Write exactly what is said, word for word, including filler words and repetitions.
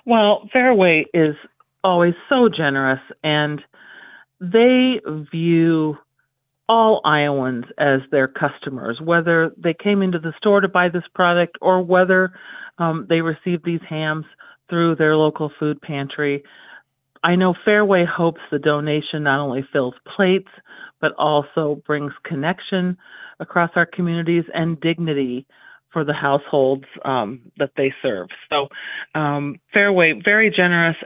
Well, Fairway is always so generous, and they view all Iowans as their customers, whether they came into the store to buy this product or whether um, they received these hams through their local food pantry. I know Fairway hopes the donation not only fills plates, but also brings connection across our communities and dignity for the households um, that they serve. So, um, Fairway, very generous,